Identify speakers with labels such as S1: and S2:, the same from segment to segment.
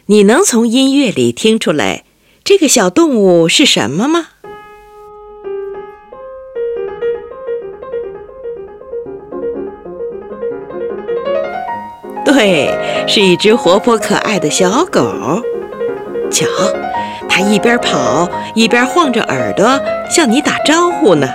S1: 你能从音乐里听出来这个小动物是什么吗？对，是一只活泼可爱的小狗。瞧，它一边跑一边晃着耳朵向你打招呼呢。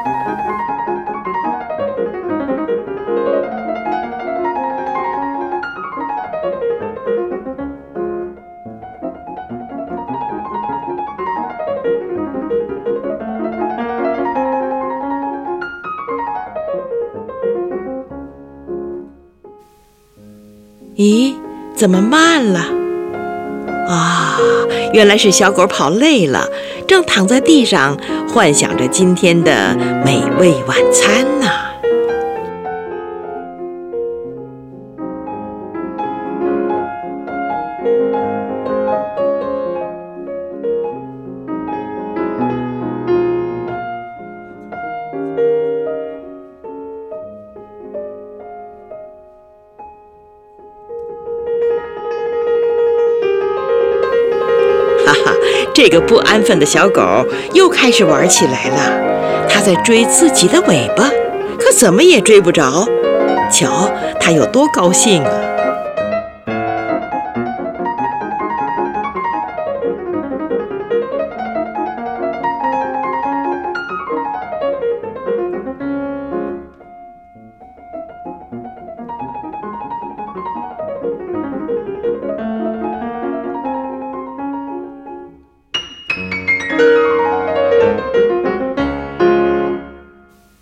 S1: 咦，怎么慢了？啊，原来是小狗跑累了，正躺在地上幻想着今天的美味晚餐呢。哈哈，这个不安分的小狗又开始玩起来了。它在追自己的尾巴，可怎么也追不着。瞧，它有多高兴啊！